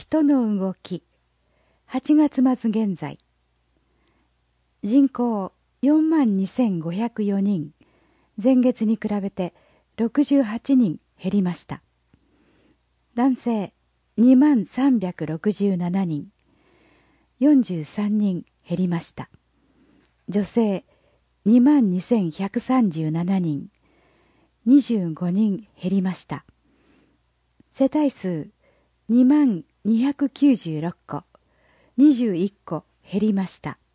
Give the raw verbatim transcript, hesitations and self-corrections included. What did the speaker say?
人の動き。はちがつ末現在。人口よんまんにせんごひゃくよにん。前月に比べてろくじゅうはちにん減りました。男性にまんさんびゃくろくじゅうななにん。よんじゅうさんにん減りました。女性にまんにせんひゃくさんじゅうななにん。にじゅうごにん減りました。世帯数にまんにひゃくきゅうじゅうろっこ。にじゅういっこ減りました。